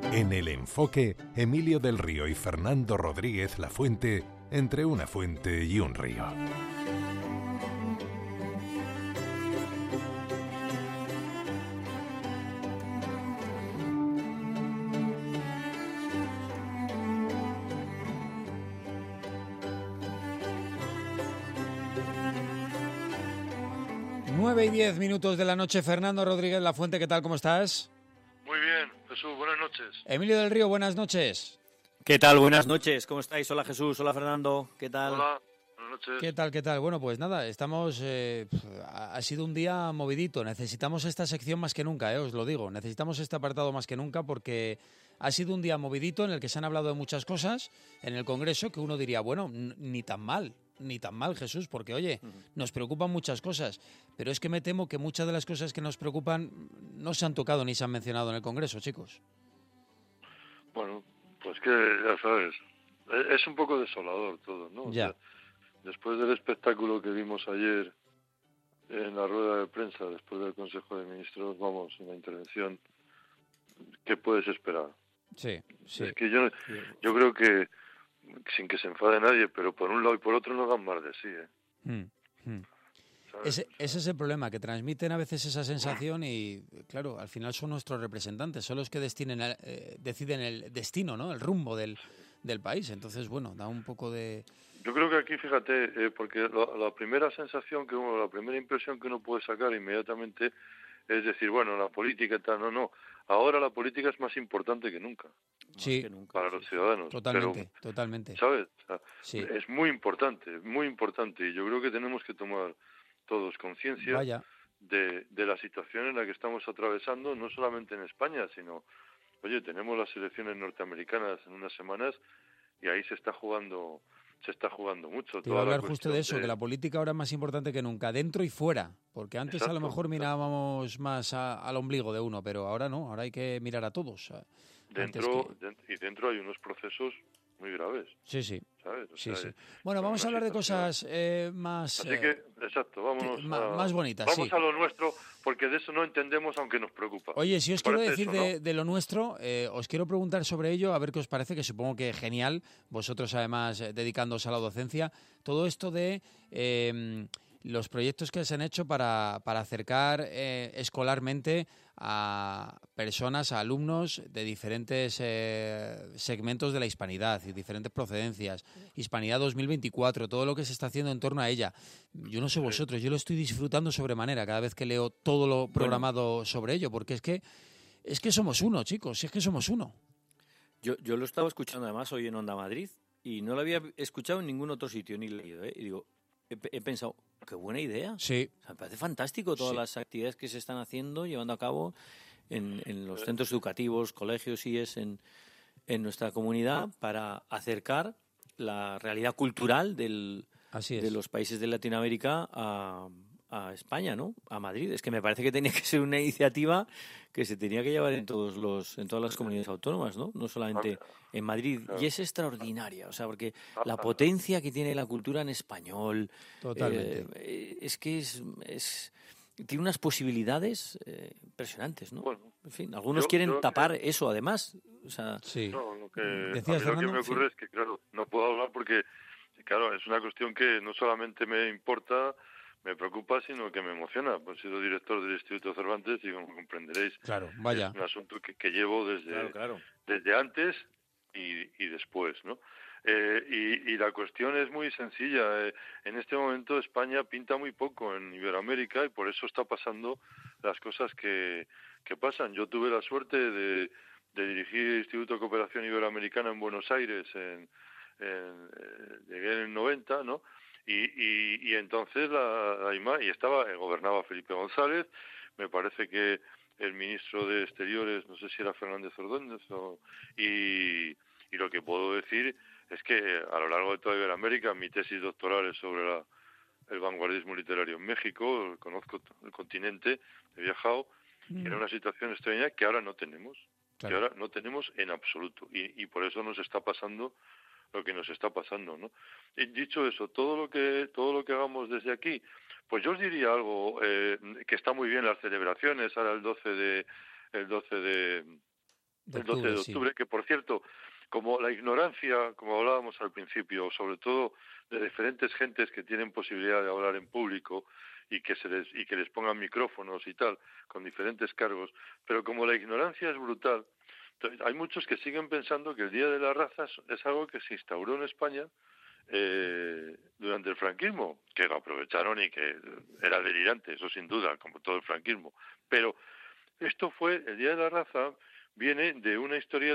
En El Enfoque, Emilio del Río y Fernando Rodríguez Lafuente, entre una fuente y un río. Nueve y 10 minutos de la noche. Fernando Rodríguez Lafuente, ¿qué tal? ¿Cómo estás? Muy bien, Jesús, buenas noches. Emilio del Río, buenas noches. ¿Qué tal? Buenas noches, ¿cómo estáis? Hola Jesús, hola Fernando, ¿qué tal? Hola, buenas noches. ¿Qué tal, qué tal? Bueno, pues nada, estamos... ha sido un día movidito. Necesitamos esta sección más que nunca, os lo digo. Necesitamos este apartado más que nunca porque ha sido un día movidito en el que se han hablado de muchas cosas en el Congreso que uno diría, bueno, ni tan mal, Jesús, porque, oye, nos preocupan muchas cosas, pero es que me temo que muchas de las cosas que nos preocupan no se han tocado ni se han mencionado en el Congreso, chicos. Bueno, pues que ya sabes, es un poco desolador todo, ¿no? Ya. O sea, después del espectáculo que vimos ayer en la rueda de prensa, después del Consejo de Ministros, vamos, en la intervención, ¿qué puedes esperar? Sí, sí. Es que yo creo que, sin que se enfade nadie, pero por un lado y por otro no dan más de sí, ¿eh? Ese es el problema, que transmiten a veces esa sensación y, claro, al final son nuestros representantes, son los que deciden el destino, ¿no? El rumbo del país. Entonces, bueno, da un poco de... Yo creo que aquí, fíjate, porque la primera sensación la primera impresión que uno puede sacar inmediatamente es decir, bueno, la política y tal, no. Ahora la política es más importante que nunca. Sí, para los ciudadanos. Totalmente. ¿Sabes? O sea, sí. Es muy importante, y yo creo que tenemos que tomar todos conciencia de la situación en la que estamos atravesando, no solamente en España, sino, oye, tenemos las elecciones norteamericanas en unas semanas y ahí se está jugando mucho. Te iba a hablar justo de eso, que la política ahora es más importante que nunca, dentro y fuera, porque antes a lo mejor mirábamos más al ombligo de uno, pero ahora no, ahora hay que mirar a todos. Dentro hay unos procesos muy graves. Sí. ¿Sabes? Sí. Bueno, vamos a hablar de cosas más... Así que, exacto, vámonos más bonitas. Vamos a lo nuestro, porque de eso no entendemos, aunque nos preocupa. Oye, si os quiero decir eso, ¿no? de lo nuestro, os quiero preguntar sobre ello, a ver qué os parece, que supongo que genial, vosotros además dedicándoos a la docencia, todo esto de... los proyectos que se han hecho para acercar escolarmente a personas, a alumnos de diferentes segmentos de la hispanidad y diferentes procedencias. Hispanidad 2024, todo lo que se está haciendo en torno a ella. Yo no sé vosotros, yo lo estoy disfrutando sobremanera cada vez que leo todo lo programado sobre ello, porque es que somos uno, chicos, es que somos uno. Yo lo estaba escuchando además hoy en Onda Madrid y no lo había escuchado en ningún otro sitio ni leído, y digo, he pensado, qué buena idea. Sí. O sea, me parece fantástico todas las actividades que se están haciendo, llevando a cabo en los centros educativos, colegios y en nuestra comunidad para acercar la realidad cultural de los países de Latinoamérica a España, ¿no? A Madrid. Es que me parece que tenía que ser una iniciativa que se tenía que llevar en todas las comunidades autónomas, ¿no? No solamente en Madrid. Y es extraordinaria, o sea, porque la potencia que tiene la cultura en español... Totalmente. Es que tiene unas posibilidades impresionantes, ¿no? Bueno, en fin, algunos quieren tapar eso, además. O sea, sí. No, lo que me ocurre es que, claro, no puedo hablar porque, claro, es una cuestión que no solamente me importa, me preocupa, sino que me emociona. Pues he sido director del Instituto Cervantes y, como comprenderéis, claro, vaya. es un asunto que llevo desde antes y después, ¿no? Y la cuestión es muy sencilla. En este momento España pinta muy poco en Iberoamérica y por eso está pasando las cosas que pasan. Yo tuve la suerte de dirigir el Instituto de Cooperación Iberoamericana en Buenos Aires, llegué en el 90, ¿no? Y entonces gobernaba Felipe González, me parece que el ministro de Exteriores, no sé si era Fernández Ordóñez, y lo que puedo decir es que a lo largo de toda Iberoamérica, mi tesis doctoral es sobre el vanguardismo literario en México, conozco el continente, he viajado, y era una situación extraña que ahora no tenemos, que ahora no tenemos en absoluto, y por eso nos está pasando lo que nos está pasando, ¿no? Y dicho eso, todo lo que hagamos desde aquí, pues yo os diría algo, que está muy bien las celebraciones, ahora el 12 el 12 de octubre, que por cierto, como la ignorancia, como hablábamos al principio, sobre todo de diferentes gentes que tienen posibilidad de hablar en público y que les pongan micrófonos y tal, con diferentes cargos, pero como la ignorancia es brutal, hay muchos que siguen pensando que el Día de la Raza es algo que se instauró en España durante el franquismo, que lo aprovecharon y que era delirante, eso sin duda, como todo el franquismo. Pero esto el Día de la Raza viene de una historia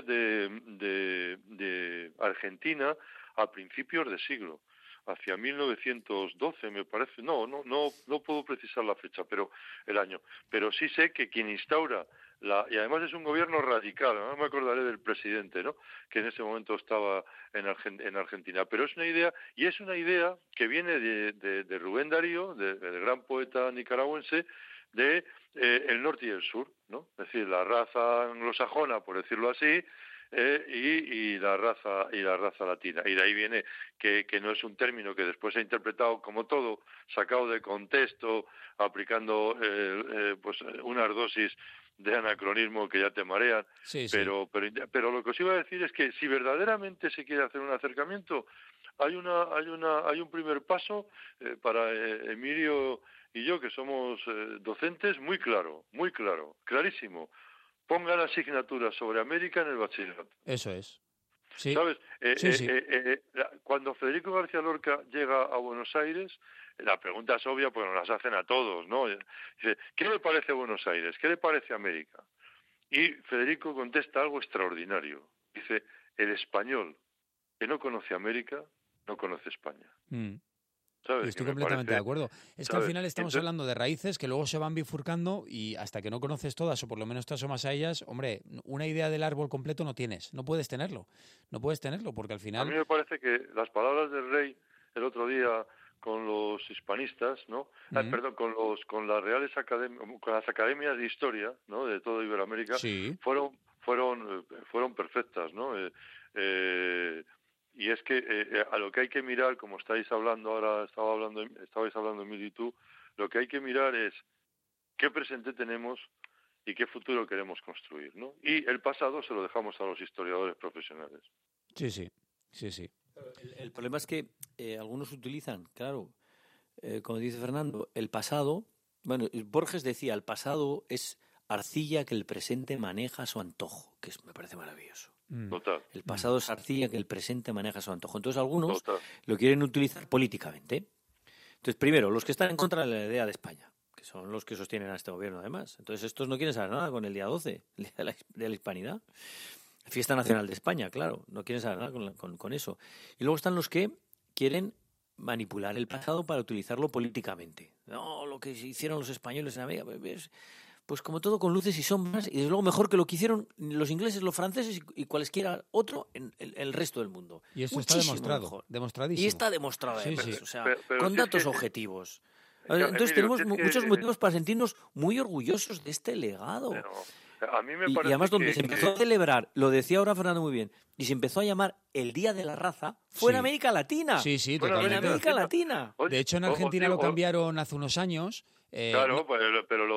de Argentina a principios de siglo, hacia 1912 me parece, no puedo precisar la fecha, pero el año. Pero sí sé que quien instaura y además es un gobierno radical, no me acordaré del presidente, ¿no?, que en ese momento estaba en Argentina, pero es una idea que viene de Rubén Darío, del gran poeta nicaragüense, de el norte y el sur, ¿no? Es decir, la raza anglosajona, por decirlo así, y la raza latina. Y de ahí viene que no es un término que después se ha interpretado como todo, sacado de contexto, aplicando pues unas dosis de anacronismo que ya te marean. Sí. Pero lo que os iba a decir es que si verdaderamente se quiere hacer un acercamiento, hay un primer paso para Emilio y yo, que somos docentes, muy clarísimo. Pongan asignaturas sobre América en el bachillerato. Eso es. Sí. ¿Sabes? Sí. Cuando Federico García Lorca llega a Buenos Aires, la pregunta es obvia porque nos las hacen a todos, ¿no? Dice, ¿qué le parece Buenos Aires? ¿Qué le parece América? Y Federico contesta algo extraordinario. Dice, el español que no conoce América no conoce España. ¿Sabes? Estoy completamente de acuerdo. Es que al final estamos hablando de raíces que luego se van bifurcando y hasta que no conoces todas o por lo menos te asomas a ellas, hombre, una idea del árbol completo no tienes, no puedes tenerlo porque al final... A mí me parece que las palabras del rey el otro día con los hispanistas, ¿no? Con las reales con las academias de historia, ¿no?, de toda Iberoamérica, sí, fueron perfectas, ¿no? Y es que a lo que hay que mirar, como estabais hablando Emilio y tú, lo que hay que mirar es qué presente tenemos y qué futuro queremos construir, ¿no? Y el pasado se lo dejamos a los historiadores profesionales. Sí. El problema es que algunos utilizan, claro, como dice Fernando, el pasado. Bueno, Borges decía, el pasado es arcilla que el presente maneja a su antojo, que me parece maravilloso. Total. El pasado es arcilla que el presente maneja a su antojo. Entonces algunos lo quieren utilizar políticamente. Entonces, primero, los que están en contra de la idea de España, que son los que sostienen a este gobierno además. Entonces estos no quieren saber nada con el día 12, el día de la Hispanidad. Fiesta Nacional de España, claro, no quieren saber nada con eso. Y luego están los que quieren manipular el pasado para utilizarlo políticamente. No, lo que hicieron los españoles en América, pues como todo con luces y sombras, y desde luego mejor que lo que hicieron los ingleses, los franceses y cualesquiera otro en el resto del mundo. Y esto muchísimo está demostrado, mejor. demostradísimo. Y está demostrado, sí. O sea, pero con datos objetivos. Entonces Emilio, tenemos muchos motivos para sentirnos muy orgullosos de este legado. Pero a mí me parece y además donde se empezó a celebrar, lo decía ahora Fernando muy bien, y se empezó a llamar el Día de la Raza, fue en América Latina. Sí, totalmente. En América Latina. De hecho, en Argentina lo cambiaron hace unos años. Claro, pero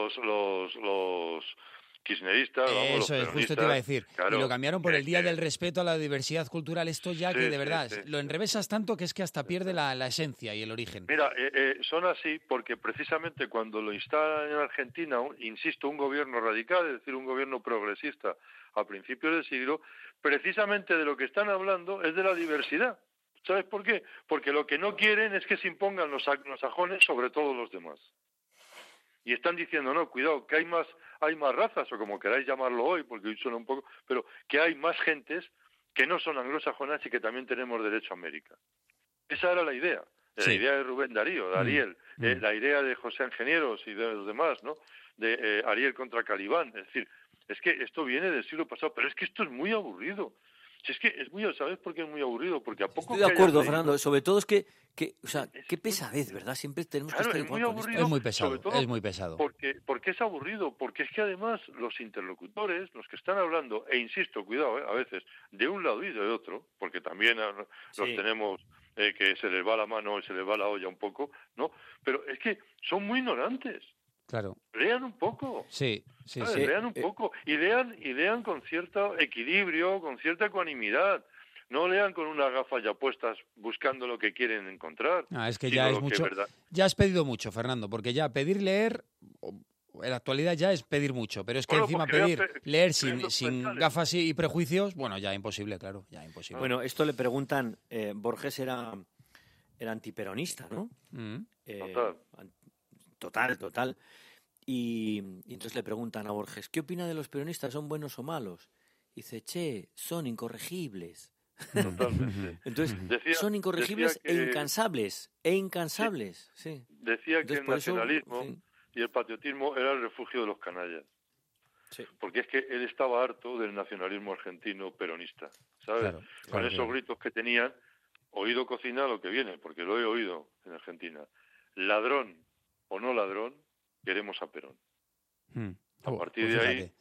los kirchneristas, eso es, justo te iba a decir. Claro, y lo cambiaron por el Día del Respeto a la Diversidad Cultural. Esto ya que de verdad lo enrevesas tanto que es que hasta pierde la esencia y el origen. Mira, son así porque precisamente cuando lo instalan en Argentina, insisto, un gobierno radical, es decir, un gobierno progresista a principios del siglo, precisamente de lo que están hablando es de la diversidad. ¿Sabes por qué? Porque lo que no quieren es que se impongan los sajones sobre todos los demás. Y están diciendo, no, cuidado, que hay más razas, o como queráis llamarlo hoy, porque hoy suena un poco, pero que hay más gentes que no son anglosajonas y que también tenemos derecho a América. Esa era la idea. La idea de Rubén Darío, de Ariel, la idea de José Ingenieros y de los demás, ¿no? De Ariel contra Calibán. Es decir, es que esto viene del siglo pasado, pero es que esto es muy aburrido. Si es que es muy, ¿sabes por qué es muy aburrido? Porque a poco. Estoy de acuerdo, Fernando. Sobre todo es que o sea, qué pesadez, ¿verdad? Siempre tenemos que estar igual con esto. Es muy pesado, es muy pesado. Porque es aburrido, porque es que además los interlocutores, los que están hablando, e insisto, cuidado, a veces, de un lado y de otro, porque también los tenemos que se les va la mano y se les va la olla un poco, ¿no? Pero es que son muy ignorantes. Claro. Lean un poco. Sí, sí, ¿sabes? sí. Lean un poco. Y lean con cierto equilibrio, con cierta ecuanimidad. No lean con unas gafas ya puestas buscando lo que quieren encontrar. Es que sino ya es lo que mucho. verdad... Ya has pedido mucho, Fernando, porque ya pedir leer, en la actualidad ya es pedir mucho, pero es que encima pedir leer sin gafas y prejuicios, bueno, ya imposible, claro, ya imposible. Bueno, esto le preguntan, Borges era antiperonista, ¿no? Total. Y entonces le preguntan a Borges, ¿qué opina de los peronistas? ¿Son buenos o malos? Y dice, son incorregibles. Totalmente. Entonces, son incorregibles e incansables. Sí. Decía que entonces, el nacionalismo y el patriotismo era el refugio de los canallas. Sí. Porque es que él estaba harto del nacionalismo argentino peronista, ¿sabes? Con esos gritos que tenían, oído cocina lo que viene, porque lo he oído en Argentina. Ladrón o no ladrón, queremos a Perón. A partir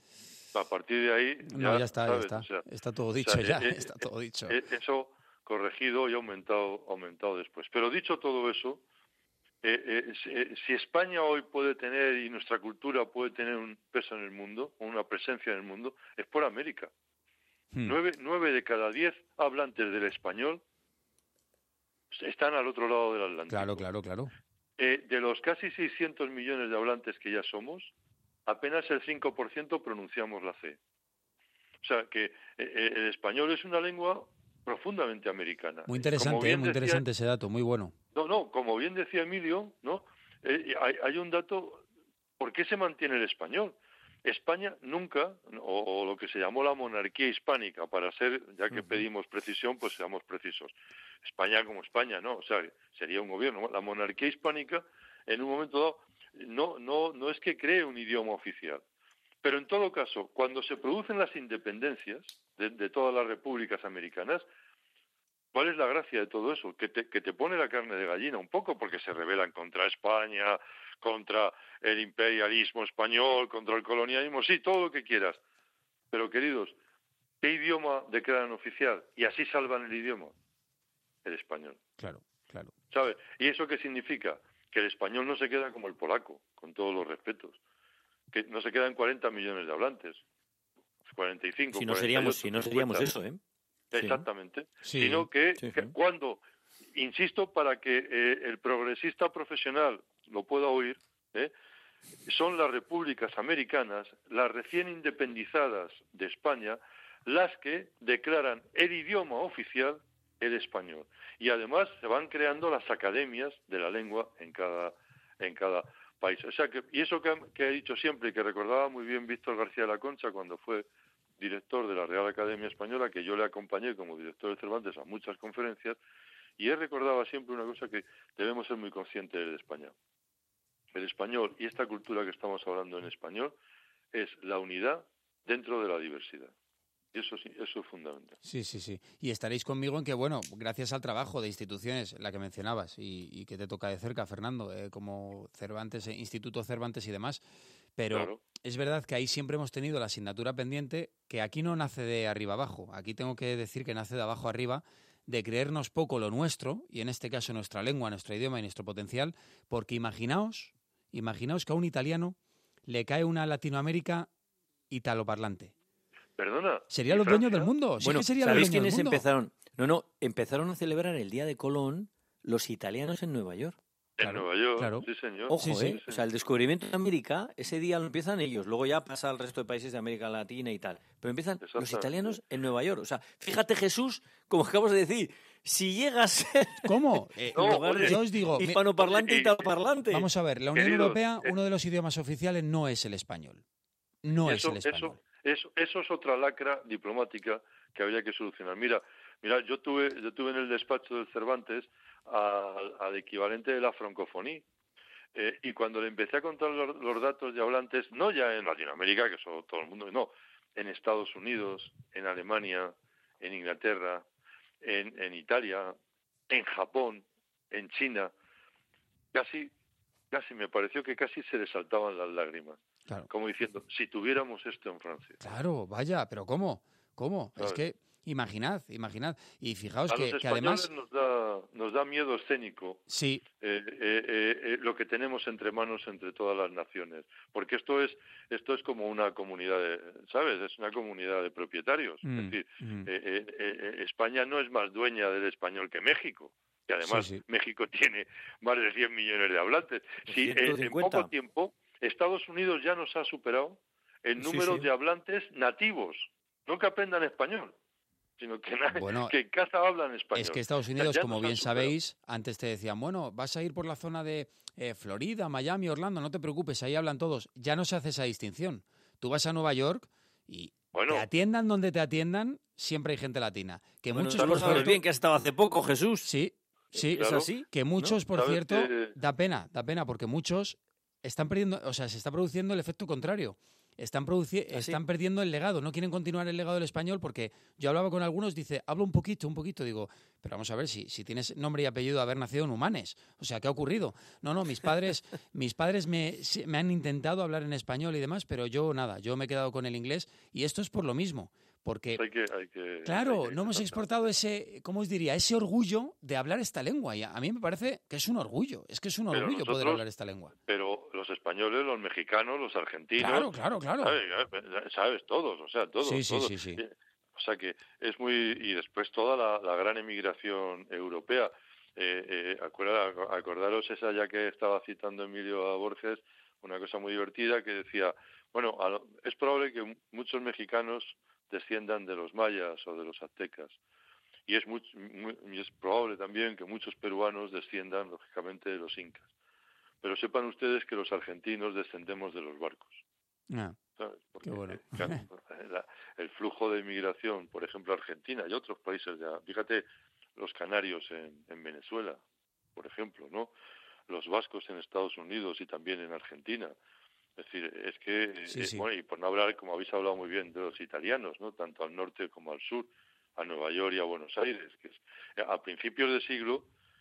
de ahí ya está. O sea, está todo dicho está todo dicho. Eso corregido y aumentado después. Pero dicho todo eso, si España hoy puede tener y nuestra cultura puede tener un peso en el mundo, una presencia en el mundo, es por América. 9 de cada 10 hablantes del español están al otro lado del Atlántico. Claro. De los casi 600 millones de hablantes que ya somos, apenas el 5% pronunciamos la C. O sea que el español es una lengua profundamente americana. Muy interesante, interesante ese dato, muy bueno. No, como bien decía Emilio, ¿no? Hay un dato, ¿por qué se mantiene el español? España nunca, o lo que se llamó la monarquía hispánica, para ser, ya que pedimos precisión, pues seamos precisos. España como España, ¿no? O sea, sería un gobierno. La monarquía hispánica, en un momento dado, no es que cree un idioma oficial. Pero en todo caso, cuando se producen las independencias de todas las repúblicas americanas, ¿cuál es la gracia de todo eso? Que te pone la carne de gallina un poco, porque se rebelan contra España, contra el imperialismo español, contra el colonialismo, sí, todo lo que quieras. Pero, queridos, ¿qué idioma declaran oficial? Y así salvan el idioma. El español. Claro. ¿Sabes? ¿Y eso qué significa? Que el español no se queda como el polaco, con todos los respetos. Que no se quedan 40 millones de hablantes. 45, si no seríamos eso, ¿eh? Exactamente. Sí. Sino que cuando, insisto, para que el progresista profesional lo pueda oír, son las repúblicas americanas, las recién independizadas de España, las que declaran el idioma oficial el español. Y además se van creando las academias de la lengua en cada país. O sea, y eso que he dicho siempre y que recordaba muy bien Víctor García de la Concha cuando fue director de la Real Academia Española, que yo le acompañé como director de Cervantes a muchas conferencias, y él recordaba siempre una cosa que debemos ser muy conscientes de España. El español y esta cultura que estamos hablando en español es la unidad dentro de la diversidad. Y eso sí, eso es fundamental. Sí. Y estaréis conmigo en que, bueno, gracias al trabajo de instituciones, la que mencionabas, y que te toca de cerca, Fernando, como Cervantes, Instituto Cervantes y demás, pero es verdad que ahí siempre hemos tenido la asignatura pendiente, que aquí no nace de arriba abajo, aquí tengo que decir que nace de abajo arriba, de creernos poco lo nuestro, y en este caso nuestra lengua, nuestro idioma y nuestro potencial, porque imaginaos que a un italiano le cae una Latinoamérica italoparlante. Perdona. Serían los dueños del mundo. Bueno, ¿sabéis quiénes empezaron? Empezaron a celebrar el Día de Colón los italianos en Nueva York. En Nueva York, sí señor. Ojo, sí. O sea, el descubrimiento de América, ese día lo empiezan ellos, luego ya pasa al resto de países de América Latina y tal. Pero empiezan los italianos en Nueva York. O sea, fíjate Jesús, como acabas de decir, si llegas a ser ¿Cómo? Yo os digo, hispanoparlante y italoparlante. Vamos a ver, la Unión Europea, uno de los idiomas oficiales no es el español. Es el español. Eso es otra lacra diplomática que habría que solucionar. Mira, yo tuve en el despacho del Cervantes al equivalente de la francofonía. Y cuando le empecé a contar los datos de hablantes, no ya en Latinoamérica, que eso todo el mundo, no, en Estados Unidos, en Alemania, en Inglaterra, en Italia, en Japón, en China, casi me pareció que casi se les saltaban las lágrimas. Claro. Como diciendo, si tuviéramos esto en Francia. Claro, vaya, pero ¿cómo? ¿Sabes? Es que, Imaginad. Y fijaos que además nos da miedo escénico. Sí. Lo que tenemos entre manos entre todas las naciones, porque esto es como una comunidad ¿sabes? Es una comunidad de propietarios. Es decir, España no es más dueña del español que México, que además México tiene más de 100 millones de hablantes. Si en poco tiempo Estados Unidos ya nos ha superado el número de hablantes nativos, no que aprendan español, sino que en casa hablan español. Es que Estados Unidos, como bien sabéis, antes te decían, bueno, vas a ir por la zona de Florida, Miami, Orlando, no te preocupes, ahí hablan todos. Ya no se hace esa distinción. Tú vas a Nueva York y te atiendan donde te atiendan, siempre hay gente latina. Que muchos, por cierto, bien que has estado hace poco, Jesús. Sí, claro. ¿Es así? Que muchos, por cierto, da pena, porque muchos están perdiendo, o sea, se está produciendo el efecto contrario. Están perdiendo el legado, no quieren continuar el legado del español porque yo hablaba con algunos, dice, hablo un poquito, digo, pero vamos a ver, si tienes nombre y apellido de haber nacido en Humanes, o sea, ¿qué ha ocurrido? No, mis padres me han intentado hablar en español y demás, pero yo me he quedado con el inglés y esto es por lo mismo. Porque, no hemos exportado ese orgullo de hablar esta lengua. Y a mí me parece que es un orgullo. Es que es un orgullo poder hablar esta lengua. Pero los españoles, los mexicanos, los argentinos... Claro. ¿Sabes? Todos, o sea, todos. Sí. O sea que es muy... Y después toda la gran emigración europea. Acordaros esa, ya que estaba citando Emilio a Borges, una cosa muy divertida que decía, bueno, es probable que muchos mexicanos desciendan de los mayas o de los aztecas. Y es probable también que muchos peruanos desciendan, lógicamente, de los incas. Pero sepan ustedes que los argentinos descendemos de los barcos. ¿Sabes? Porque, qué bueno. El flujo de inmigración, por ejemplo, Argentina y otros países, fíjate, los canarios en Venezuela, por ejemplo, ¿no? Los vascos en Estados Unidos y también en Argentina. Es decir, es que, bueno, y por no hablar, como habéis hablado muy bien, de los italianos, ¿no? Tanto al norte como al sur, a Nueva York y a Buenos Aires. A principios del siglo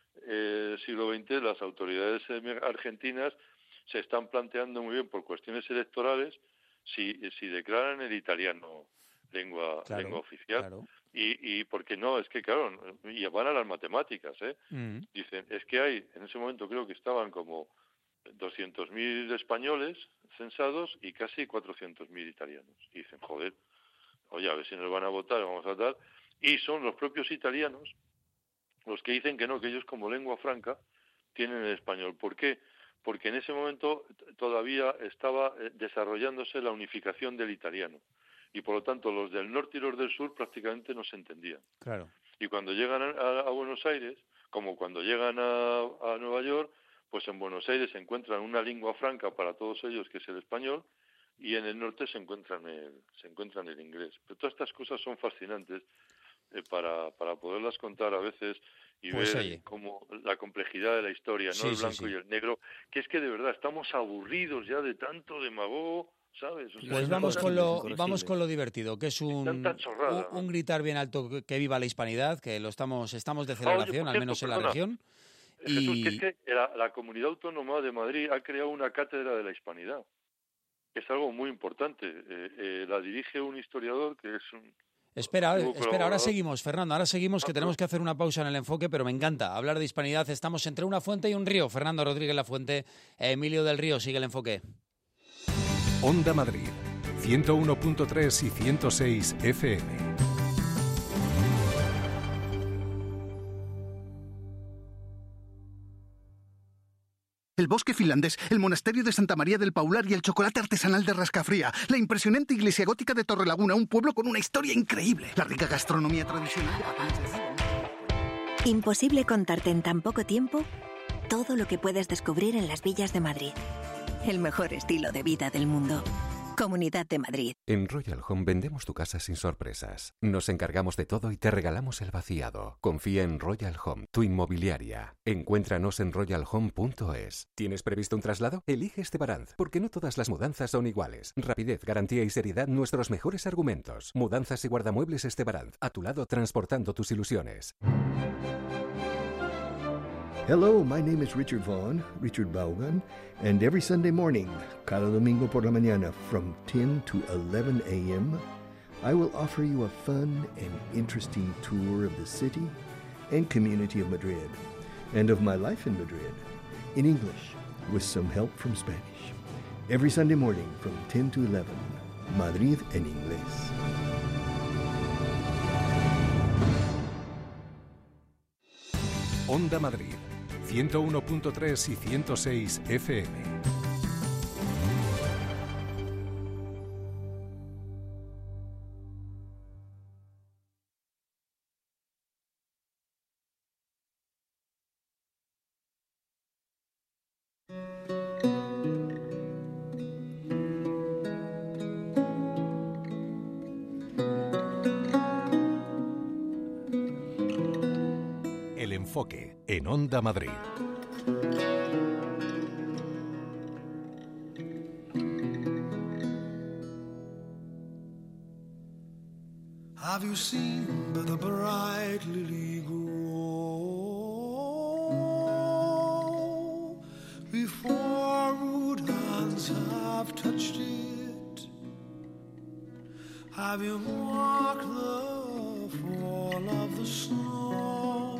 XX, las autoridades argentinas se están planteando muy bien, por cuestiones electorales, si declaran el italiano lengua oficial. Claro. Y porque no, es que claro, y van a las matemáticas, Dicen, es que hay, en ese momento creo que estaban como 200.000 españoles censados y casi 400.000 italianos. Y dicen, joder, oye, a ver si nos van a votar, vamos a dar. Y son los propios italianos los que dicen que no, que ellos como lengua franca tienen el español. ¿Por qué? Porque en ese momento todavía estaba desarrollándose la unificación del italiano. Y por lo tanto los del norte y los del sur prácticamente no se entendían. Claro. Y cuando llegan a Buenos Aires, como cuando llegan a Nueva York, pues en Buenos Aires se encuentran una lengua franca para todos ellos, que es el español, y en el norte se encuentran el inglés. Pero todas estas cosas son fascinantes para poderlas contar a veces y ver como la complejidad de la historia, no el blanco y el negro, que es que de verdad estamos aburridos ya de tanto demagogo, ¿sabes? O sea, pues vamos con lo divertido, que es un gritar bien alto que viva la hispanidad, que estamos de celebración, al menos en la región. Jesús, que es que la Comunidad Autónoma de Madrid ha creado una cátedra de la hispanidad. Es algo muy importante. La dirige un historiador que es un... Espera, ahora seguimos, Fernando, que tenemos que hacer una pausa en el enfoque, pero me encanta hablar de hispanidad. Estamos entre una fuente y un río. Fernando Rodríguez Lafuente, Emilio del Río, sigue el enfoque. Onda Madrid, 101.3 y 106 FM. El bosque finlandés, el monasterio de Santa María del Paular y el chocolate artesanal de Rascafría. La impresionante iglesia gótica de Torrelaguna, un pueblo con una historia increíble. La rica gastronomía tradicional de... Imposible contarte en tan poco tiempo todo lo que puedes descubrir en las villas de Madrid. El mejor estilo de vida del mundo. Comunidad de Madrid. En Royal Home vendemos tu casa sin sorpresas. Nos encargamos de todo y te regalamos el vaciado. Confía en Royal Home, tu inmobiliaria. Encuéntranos en royalhome.es. ¿Tienes previsto un traslado? Elige Estebaranz, porque no todas las mudanzas son iguales. Rapidez, garantía y seriedad, nuestros mejores argumentos. Mudanzas y guardamuebles Estebaranz, a tu lado transportando tus ilusiones. Hello, my name is Richard Richard Vaughan, and every Sunday morning, cada domingo por la mañana, from 10 to 11 a.m., I will offer you a fun and interesting tour of the city and community of Madrid, and of my life in Madrid, in English, with some help from Spanish. Every Sunday morning from 10 to 11, Madrid en inglés. Onda Madrid, 101.3 y 106 FM. El enfoque en Onda Madrid. Have you seen the bright lily grow before rude hands have touched it? Have you marked the fall of the snow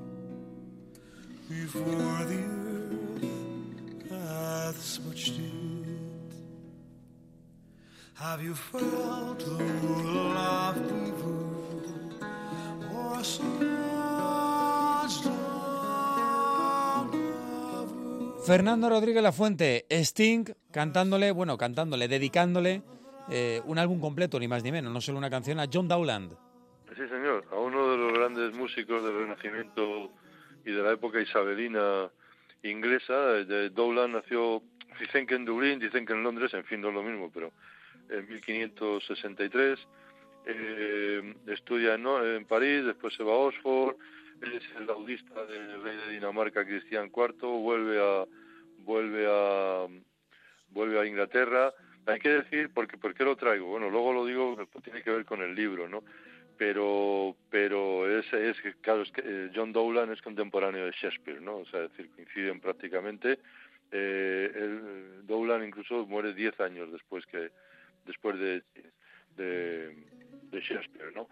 before the earth hath smudged it? Have you felt the laugh or a Fernando Rodríguez Lafuente, Sting, dedicándole un álbum completo, ni más ni menos, no solo una canción, a John Dowland. Sí, señor, a uno de los grandes músicos del Renacimiento y de la época isabelina inglesa. Dowland nació, dicen que en Dublín, dicen que en Londres, en fin, no es lo mismo, pero en 1563, estudia en París, después se va a Oxford, es el laudista del rey de Dinamarca, Cristián IV, vuelve a Inglaterra. Hay que decir, ¿por qué lo traigo? Bueno, luego lo digo, tiene que ver con el libro, ¿no? Pero claro, es que John Dowland es contemporáneo de Shakespeare, ¿no? O sea, es decir, coinciden prácticamente. Dowland incluso muere 10 años después de Shakespeare, ¿no?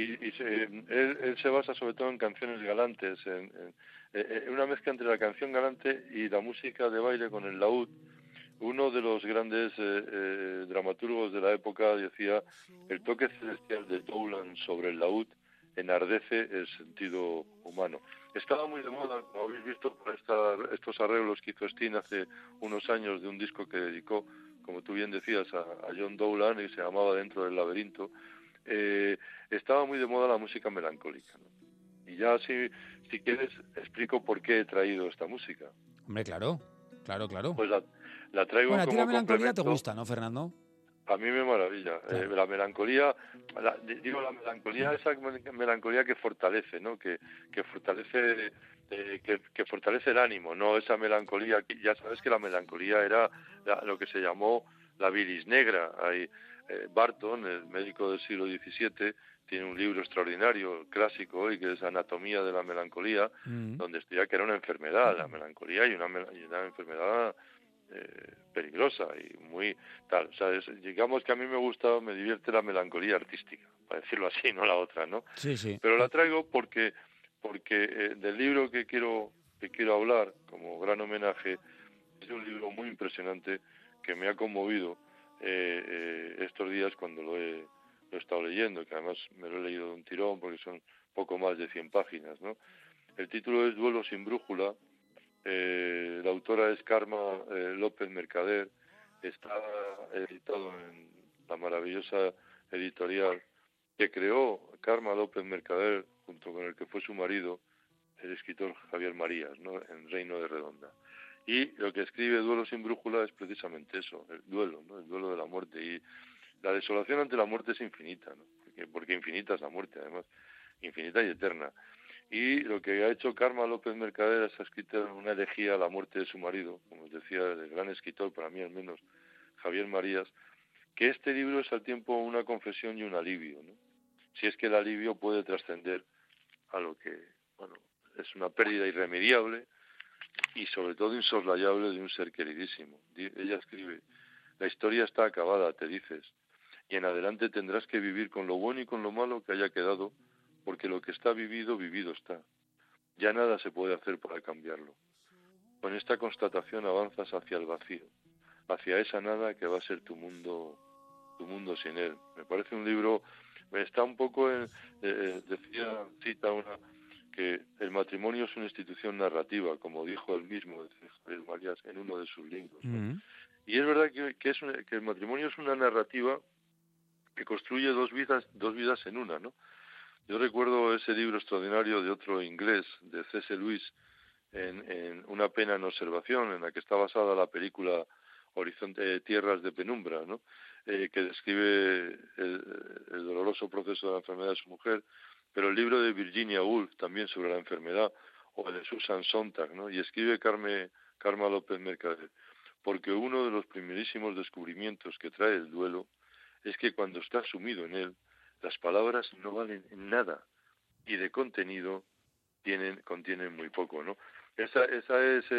Él se basa sobre todo en canciones galantes, en una mezcla entre la canción galante y la música de baile con el laúd. Uno de los grandes dramaturgos de la época decía: el toque celestial de Dowland sobre el laúd enardece el sentido humano. Estaba muy de moda, como habéis visto, por estos arreglos que hizo Sting hace unos años de un disco que dedicó, como tú bien decías, a John Dowland, y se llamaba Dentro del laberinto. Estaba muy de moda la música melancólica, ¿no? Y ya si quieres explico por qué he traído esta música. Hombre, claro. Pues la traigo bueno, a ti como la melancolía complemento. te gusta, ¿no, Fernando? A mí me maravilla. Claro. La melancolía, la melancolía, esa melancolía que fortalece, ¿no? Que fortalece que fortalece el ánimo, no esa melancolía. Ya sabes que la melancolía era lo que se llamó la bilis negra. Barton, el médico del siglo XVII, tiene un libro extraordinario, clásico hoy, que es Anatomía de la melancolía, donde estudia que era una enfermedad, la melancolía, y una enfermedad peligrosa y muy tal. O sea, digamos que a mí me divierte la melancolía artística, para decirlo así, no la otra, ¿no? Sí. Pero la traigo porque del libro que quiero hablar, como gran homenaje, es un libro muy impresionante que me ha conmovido estos días cuando lo he estado leyendo, que además me lo he leído de un tirón porque son poco más de 100 páginas, ¿no? El título es Duelo sin brújula. La autora es Karma López Mercader. Está editado en la maravillosa editorial que creó Karma López Mercader junto con el que fue su marido, el escritor Javier Marías, ¿no? En Reino de Redonda. Y lo que escribe Duelo sin brújula es precisamente eso, el duelo, ¿no? El duelo de la muerte. Y la desolación ante la muerte es infinita, ¿no? Porque infinita es la muerte, además, infinita y eterna. Y lo que ha hecho Karma López Mercader es escribir una elegía a la muerte de su marido, como os decía, el gran escritor, para mí al menos, Javier Marías, que este libro es al tiempo una confesión y un alivio, ¿no? Si es que el alivio puede trascender a lo que, bueno, es una pérdida irremediable y sobre todo insoslayable de un ser queridísimo. Ella escribe: la historia está acabada, te dices, y en adelante tendrás que vivir con lo bueno y con lo malo que haya quedado, porque lo que está vivido, vivido está. Ya nada se puede hacer para cambiarlo. Con esta constatación avanzas hacia el vacío, hacia esa nada que va a ser tu mundo sin él. Me parece un libro, está un poco cita una, que el matrimonio es una institución narrativa, como dijo él mismo, Javier Marías, en uno de sus libros, ¿no? Y es verdad que el matrimonio es una narrativa que construye dos vidas en una, ¿no? Yo recuerdo ese libro extraordinario de otro inglés, de C.S. Lewis, en Una pena en observación, en la que está basada la película Tierras de penumbra, ¿no? Que describe el doloroso proceso de la enfermedad de su mujer, pero el libro de Virginia Woolf también sobre la enfermedad, o el de Susan Sontag, ¿no? Y escribe Karma López Mercader, porque uno de los primerísimos descubrimientos que trae el duelo es que cuando estás sumido en él, las palabras no valen nada y de contenido contienen muy poco, ¿no? Esa es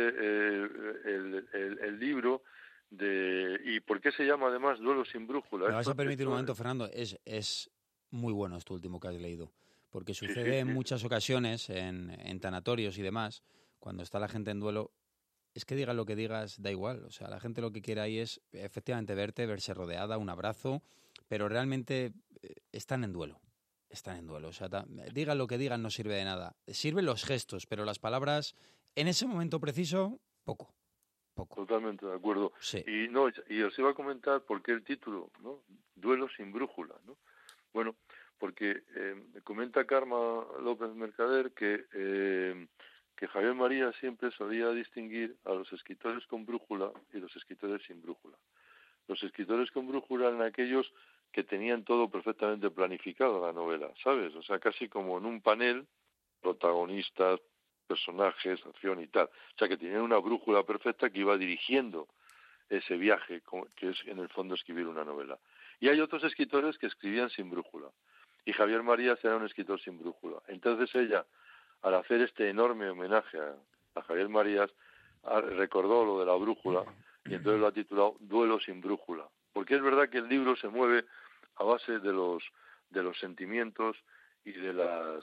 el libro de... ¿Y por qué se llama además Duelo sin brújula? ¿Me vas a permitir un momento, Fernando? Es muy bueno esto último que has leído, porque sucede en muchas ocasiones en tanatorios y demás, cuando está la gente en duelo, es que digas lo que digas, da igual. O sea, la gente lo que quiere ahí es efectivamente verse rodeada, un abrazo, pero realmente están en duelo. O sea, digan lo que digan, no sirve de nada. Sirven los gestos, pero las palabras, en ese momento preciso, poco. Totalmente de acuerdo. Sí. Y os iba a comentar por qué el título, ¿no? Duelo sin brújula, ¿no? Bueno, porque comenta Karma López Mercader que Javier Marías siempre solía distinguir a los escritores con brújula y los escritores sin brújula. Los escritores con brújula eran aquellos que tenían todo perfectamente planificado la novela, ¿sabes? O sea, casi como en un panel, protagonistas, personajes, acción y tal. O sea, que tenían una brújula perfecta que iba dirigiendo ese viaje, que es en el fondo escribir una novela. Y hay otros escritores que escribían sin brújula. Y Javier Marías era un escritor sin brújula. Entonces ella, al hacer este enorme homenaje a Javier Marías, recordó lo de la brújula y entonces lo ha titulado Duelo sin brújula. Porque es verdad que el libro se mueve a base de los sentimientos y de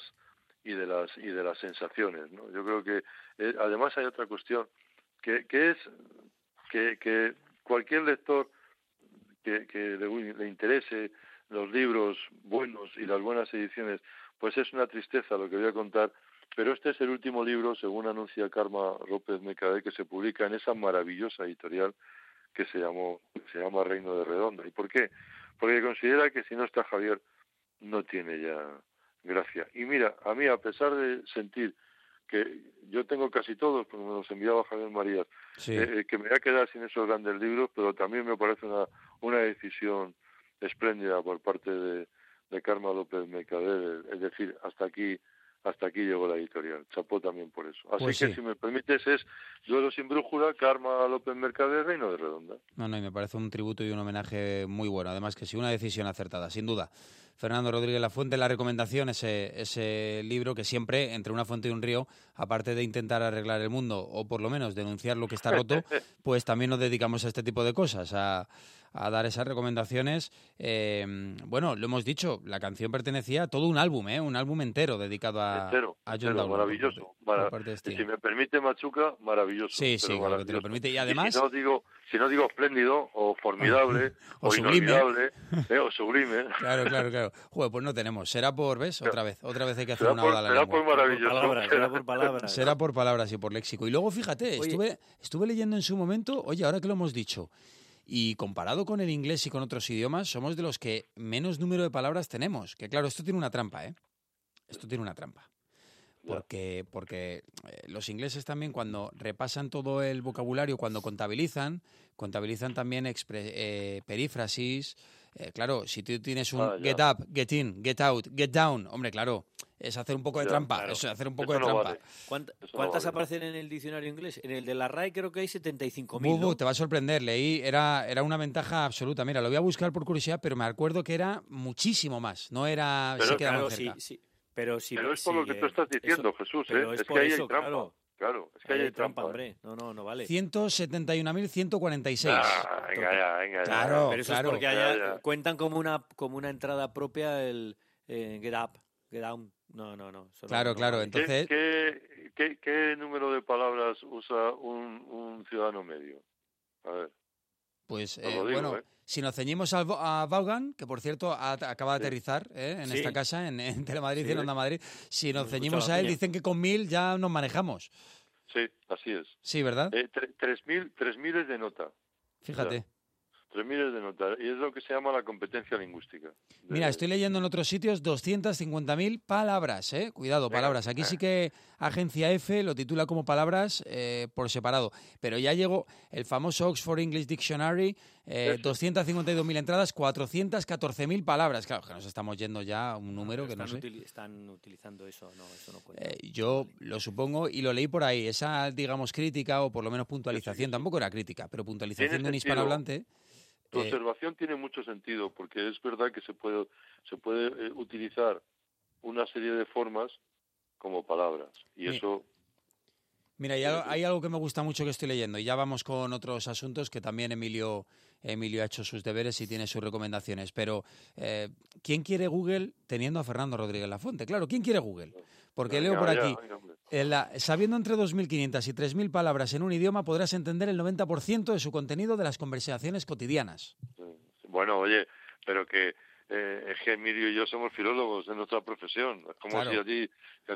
las sensaciones, ¿no? Yo creo que además hay otra cuestión que es que cualquier lector que le interese los libros buenos y las buenas ediciones, pues es una tristeza lo que voy a contar, pero este es el último libro, según anuncia Karma López Mercader, que se publica en esa maravillosa editorial que se llama Reino de Redonda. ¿Y por qué? Porque considera que si no está Javier, no tiene ya gracia. Y mira, a mí, a pesar de sentir que yo tengo casi todos, porque me los enviaba Javier Marías, sí, que me voy a quedar sin esos grandes libros, pero también me parece una decisión espléndida por parte de Karma López Mercader, es decir, hasta aquí llegó la editorial. Chapó también por eso. Así pues que sí, si me permites es Duelo sin brújula, Karma López Mercader, Reino de Redonda. No, y me parece un tributo y un homenaje muy bueno. Además que sí, una decisión acertada, sin duda. Fernando Rodríguez Lafuente, la recomendación, ese libro que siempre, entre una fuente y un río, aparte de intentar arreglar el mundo, o por lo menos denunciar lo que está roto, pues también nos dedicamos a este tipo de cosas, a dar esas recomendaciones. Bueno, lo hemos dicho, la canción pertenecía a todo un álbum entero dedicado a John Dowland. Maravilloso. Si me permite, Machuca, maravilloso. Sí, claro que te lo permite. Y además... Si no digo espléndido, o formidable, o sublime. Inolvidable, o sublime. Claro. Joder, pues no tenemos. Será por, ¿ves? Otra vez hay que hacer una oda a la lengua. Será por maravilloso. Será por palabras. Será por palabras y por léxico. Y luego, fíjate, estuve leyendo en su momento, oye, ahora que lo hemos dicho, y comparado con el inglés y con otros idiomas, somos de los que menos número de palabras tenemos. Que claro, esto tiene una trampa, ¿eh? Esto tiene una trampa. Porque los ingleses también, cuando repasan todo el vocabulario, cuando contabilizan también perífrasis. Claro, si tú tienes un get up, get in, get out, get down, hombre, claro, es hacer un poco de trampa. Claro. Es hacer un poco de trampa. Vale. ¿Cuántas aparecen en el diccionario inglés? En el de la RAE creo que hay 75.000. ¿No? Te va a sorprender, leí, era una ventaja absoluta. Mira, lo voy a buscar por curiosidad, pero me acuerdo que era muchísimo más. No era... Pero se quedaba cerca. Sí. Pero es por lo que tú estás diciendo, Jesús, es que ahí hay trampa. Claro. Claro, es que hay trampa, hombre. No vale. 171.146. Venga. Claro, pero eso es porque cuentan como una entrada propia el get up, get down. No. Claro, vale. entonces... ¿Qué número de palabras usa un ciudadano medio? A ver. Pues, digo, si nos ceñimos a Vaughan, que por cierto acaba de aterrizar en esta casa, en Telemadrid y en Onda Madrid, si nos ceñimos a él, dicen que con 1.000 ya nos manejamos. Sí, así es. Sí, ¿verdad? 3.000 es de nota. Fíjate. 3.000 es de nota. Y es lo que se llama la competencia lingüística. Mira, estoy leyendo en otros sitios 250.000 palabras, ¿eh? Cuidado, palabras. Aquí sí que Agencia F lo titula como palabras por separado. Pero ya llegó el famoso Oxford English Dictionary, 252.000 entradas, 414.000 palabras. Claro, que nos estamos yendo ya a un número que no sé. Están utilizando eso, eso no cuenta. Yo lo supongo y lo leí por ahí. Esa, digamos, crítica o por lo menos puntualización, tampoco era crítica, pero puntualización de un hispanohablante... Tu observación tiene mucho sentido, porque es verdad que se puede utilizar una serie de formas como palabras, y eso... Mira, hay algo que me gusta mucho que estoy leyendo, y ya vamos con otros asuntos que también Emilio ha hecho sus deberes y tiene sus recomendaciones, pero ¿quién quiere Google teniendo a Fernando Rodríguez Lafuente? Claro, ¿quién quiere Google? Porque leo por aquí, sabiendo entre 2.500 y 3.000 palabras en un idioma, podrás entender el 90% de su contenido de las conversaciones cotidianas. Bueno, oye, pero que Emilio y yo somos filólogos en nuestra profesión. Es como si a ti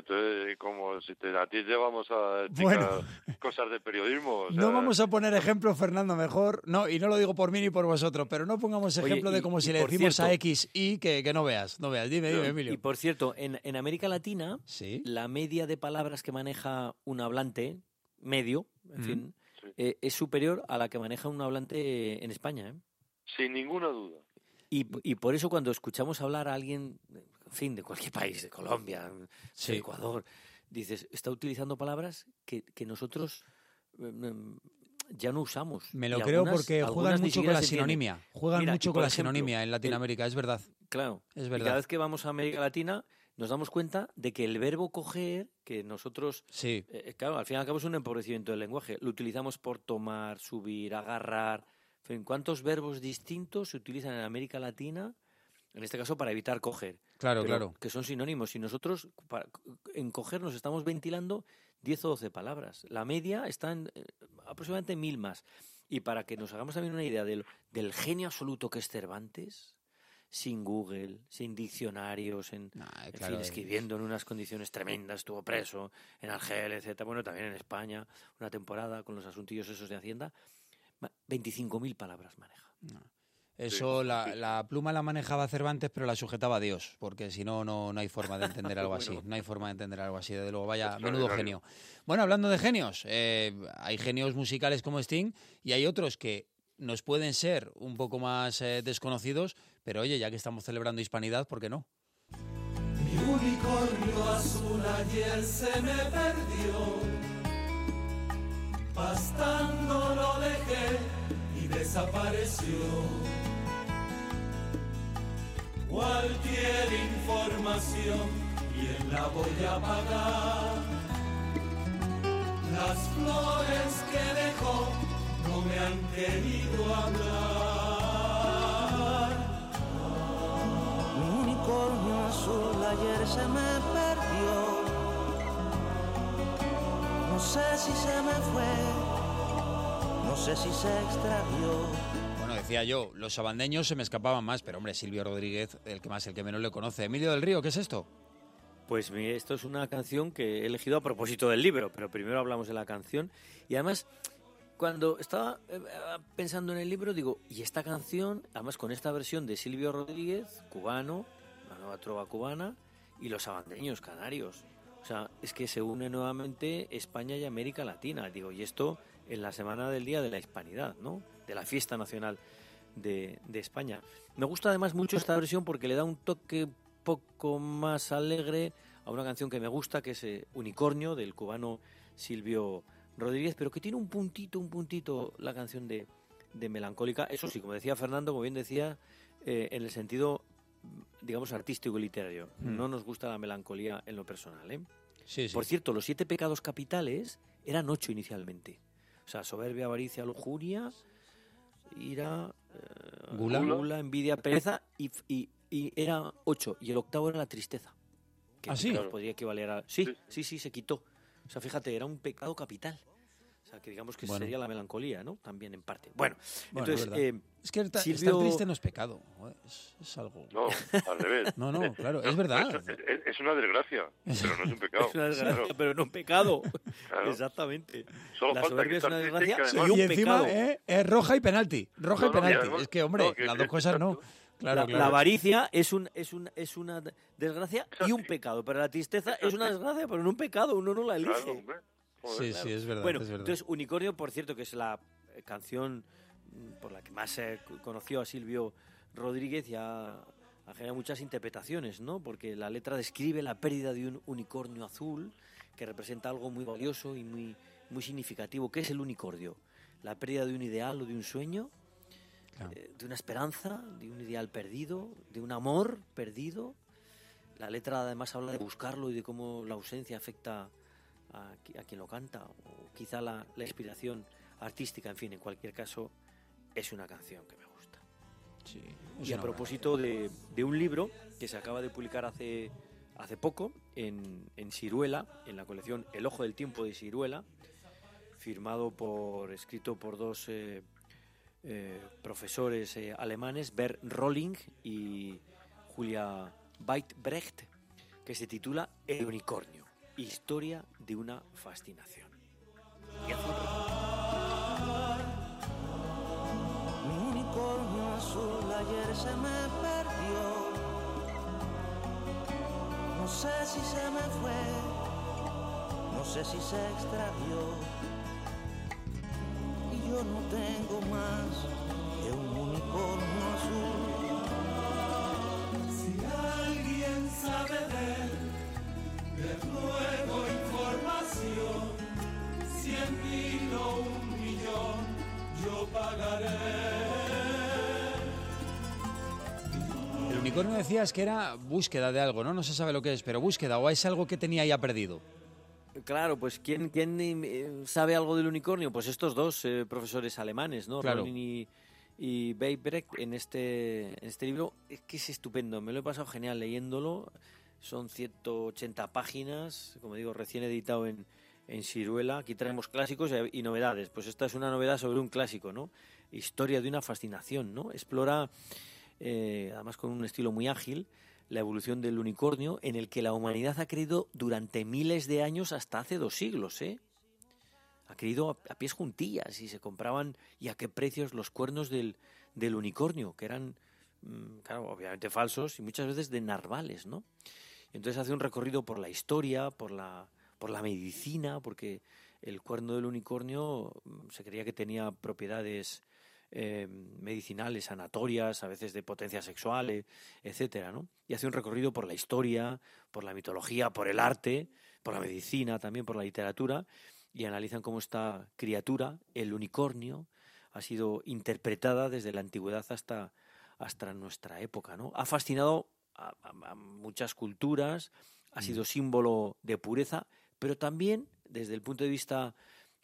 te vamos a explicar cosas de periodismo. O sea, no vamos a poner ejemplos, Fernando, mejor. No, y no lo digo por mí ni por vosotros, pero no pongamos ejemplo de como si le decimos a X y que no veas. Dime, Emilio. Y por cierto, en América Latina, la media de palabras que maneja un hablante medio, en fin, es superior a la que maneja un hablante en España, ¿eh? Sin ninguna duda. Y por eso cuando escuchamos hablar a alguien, en fin, de cualquier país, de Colombia, de Ecuador, dices, está utilizando palabras que nosotros ya no usamos. Me lo creo porque juegan mucho con la sinonimia. Juegan mucho con la sinonimia en Latinoamérica, es verdad. Claro, es verdad. Y cada vez que vamos a América Latina nos damos cuenta de que el verbo coger, que nosotros, claro, al fin y al cabo es un empobrecimiento del lenguaje, lo utilizamos por tomar, subir, agarrar... ¿Cuántos verbos distintos se utilizan en América Latina, en este caso para evitar coger? Claro. Que son sinónimos. Y nosotros, en coger, nos estamos ventilando 10 o 12 palabras. La media está en aproximadamente 1.000 más. Y para que nos hagamos también una idea del genio absoluto que es Cervantes, sin Google, sin diccionarios, en fin, escribiendo en unas condiciones tremendas, estuvo preso en Argel, etcétera. Bueno, también en España, una temporada con los asuntillos esos de Hacienda. 25.000 palabras maneja. Eso, la pluma la manejaba Cervantes, pero la sujetaba Dios, porque si no, no hay forma de entender algo así. No hay forma de entender algo así, desde luego, vaya, menudo genio. Bueno, hablando de genios, hay genios musicales como Sting y hay otros que nos pueden ser un poco más desconocidos, pero oye, ya que estamos celebrando Hispanidad, ¿por qué no? Mi unicornio azul ayer se me perdió. Pastando lo dejé y desapareció. Cualquier información bien la voy a pagar. Las flores que dejó no me han querido hablar. Mi unicornio azul ayer se me perdió. No sé si se me fue, no sé si se extravió. Bueno, decía yo, los sabandeños se me escapaban más, pero hombre, Silvio Rodríguez, el que menos le conoce. Emilio del Río, ¿qué es esto? Pues esto es una canción que he elegido a propósito del libro, pero primero hablamos de la canción. Y además, cuando estaba pensando en el libro, digo, y esta canción, además con esta versión de Silvio Rodríguez, cubano, la nueva trova cubana, y los sabandeños canarios. O sea, es que se une nuevamente España y América Latina. Digo, y esto en la semana del Día de la Hispanidad, ¿no? De la fiesta nacional de España. Me gusta además mucho esta versión porque le da un toque poco más alegre a una canción que me gusta, que es Unicornio, del cubano Silvio Rodríguez, pero que tiene un puntito la canción de melancólica. Eso sí, como decía Fernando, como bien decía, en el sentido, digamos, artístico y literario. No nos gusta la melancolía en lo personal, ¿eh? Sí, sí. Por cierto, los 7 pecados capitales eran 8 inicialmente. O sea, soberbia, avaricia, lujuria, ira, gula, envidia, pereza, y era 8. Y el octavo era la tristeza. Que ¿Ah, sí? podría equivaler a... Sí, se quitó. O sea, fíjate, era un pecado capital. O sea, que digamos que sería la melancolía, ¿no? También en parte. Bueno, entonces... es que estar triste no es pecado. Es algo... No, al revés. No, claro, es verdad. Es una desgracia, pero no es un pecado. Es una desgracia, pero no un pecado. Claro. Exactamente. Solo la falta soberbia es una desgracia y un encima, pecado. Es roja y penalti. Roja y penalti. Además, es que, hombre, las dos cosas no. Claro, La avaricia es una desgracia y un pecado, pero la tristeza es una desgracia, pero no un pecado, uno no la elige. Claro, hombre. Sí, claro. sí, es verdad. Bueno, es verdad. entonces Unicornio, por cierto, que es la canción por la que más se conoció a Silvio Rodríguez, ya ha generado muchas interpretaciones, ¿no? Porque la letra describe la pérdida de un unicornio azul, que representa algo muy valioso y muy significativo. ¿Qué es el unicornio? La pérdida de un ideal o de un sueño, de una esperanza, de un ideal perdido, de un amor perdido. La letra además habla de buscarlo y de cómo la ausencia afecta a quien lo canta, o quizá la inspiración artística. En fin, en cualquier caso, es una canción que me gusta. Sí, y a propósito de un libro que se acaba de publicar hace poco en Siruela, en la colección El Ojo del Tiempo de Siruela, escrito por dos profesores alemanes, Bert Rolling y Julia Weitbrecht, que se titula El unicornio, historia de una fascinación. Mi unicornio azul ayer se me perdió. No sé si se me fue, no sé si se extravió. Y yo no tengo más que un unicornio azul. Si alguien sabe de nuevo información, 100.000 o 1.000.000 yo pagaré. El unicornio decías que era búsqueda de algo, ¿no? No se sabe lo que es, pero búsqueda, o es algo que tenía ya perdido. Claro, pues ¿quién sabe algo del unicornio? Pues estos dos profesores alemanes, ¿no? Claro. Rolling y Weitbrecht en este libro. Es que es estupendo, me lo he pasado genial leyéndolo. Son 180 páginas, como digo, recién editado en Siruela. Aquí traemos clásicos y novedades. Pues esta es una novedad sobre un clásico, ¿no? Historia de una fascinación, ¿no? Explora, además con un estilo muy ágil, la evolución del unicornio, en el que la humanidad ha creído durante miles de años, hasta hace 2 siglos, Ha creído a pies juntillas y se compraban, y a qué precios, los cuernos del unicornio, que eran, claro, obviamente falsos y muchas veces de narvales, ¿no? Entonces hace un recorrido por la historia, por la medicina, porque el cuerno del unicornio se creía que tenía propiedades medicinales, sanatorias, a veces de potencia sexual, etcétera, ¿no? Y hace un recorrido por la historia, por la mitología, por el arte, por la medicina, también por la literatura, y analizan cómo esta criatura, el unicornio, ha sido interpretada desde la antigüedad hasta nuestra época, ¿no? Ha fascinado a muchas culturas, ha sido símbolo de pureza, pero también desde el punto de vista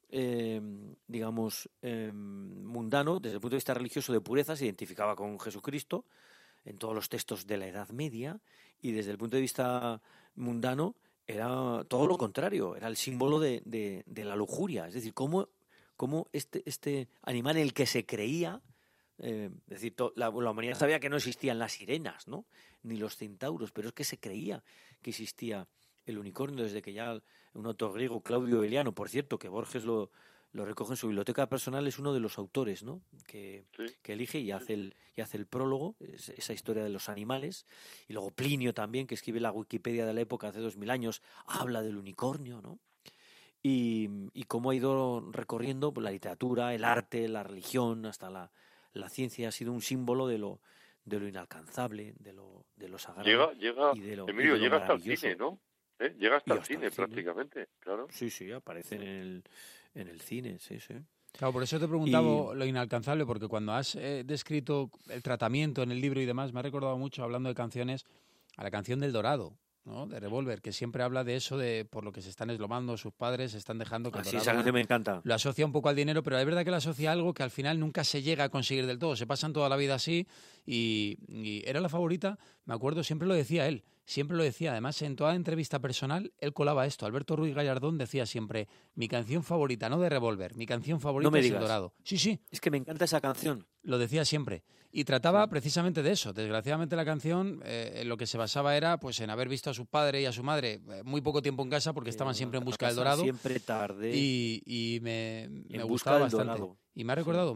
mundano, desde el punto de vista religioso, de pureza, se identificaba con Jesucristo en todos los textos de la Edad Media, y desde el punto de vista mundano era todo lo contrario, era el símbolo de la lujuria. Es decir, cómo este animal en el que se creía, es decir, la humanidad sabía que no existían las sirenas, ¿no?, ni los centauros, pero es que se creía que existía el unicornio, desde que ya un autor griego, Claudio Eliano, por cierto, que Borges lo recoge en su biblioteca personal, es uno de los autores, ¿no?, que elige y hace el prólogo, esa historia de los animales. Y luego Plinio también, que escribe la Wikipedia de la época hace 2000 años, habla del unicornio, ¿no? Y cómo ha ido recorriendo la literatura, el arte, la religión, hasta la ciencia. Ha sido un símbolo de lo inalcanzable, de lo sagrado. Emilio, llega hasta el cine, ¿no? Llega hasta el cine prácticamente, claro. Sí, aparece en el cine, sí. Claro, por eso te preguntaba lo inalcanzable, porque cuando has descrito el tratamiento en el libro y demás, me ha recordado mucho, hablando de canciones, a la canción del Dorado, ¿no? De Revolver, que siempre habla de eso, de por lo que se están eslomando sus padres, se están dejando que el Sí, dorado esa canción me encanta. lo asocia un poco al dinero, pero es verdad que lo asocia a algo que al final nunca se llega a conseguir del todo. Se pasan toda la vida así y era la favorita, me acuerdo, siempre lo decía él. Siempre lo decía, además en toda entrevista personal, él colaba esto. Alberto Ruiz Gallardón decía siempre, mi canción favorita, no de Revolver, mi canción favorita es El Dorado. Sí, sí. Es que me encanta esa canción. Lo decía siempre. Y trataba precisamente de eso. Desgraciadamente la canción en lo que se basaba era pues en haber visto a su padre y a su madre muy poco tiempo en casa porque estaban siempre en busca del Dorado. Siempre tarde. Y me gustaba bastante. Dorado. Y me ha recordado.